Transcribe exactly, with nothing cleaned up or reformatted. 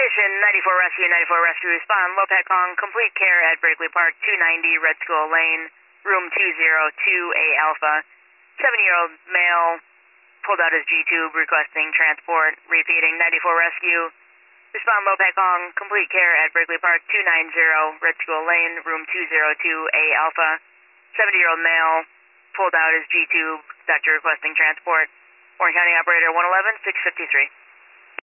Station ninety-four Rescue, ninety-four Rescue, respond. Lopet Kong, complete care at Berkeley Park, two ninety Red Skull Lane, room two oh two A Alpha. Seven-year-old male pulled out his G-tube requesting transport. Repeating, ninety-four Rescue, respond. Lopet Kong, complete care at Berkeley Park, two ninety Red Skull Lane, room two oh two A Alpha. seventy-year-old male pulled out his G-tube, doctor requesting transport. Orange County Operator one eleven, six fifty-three.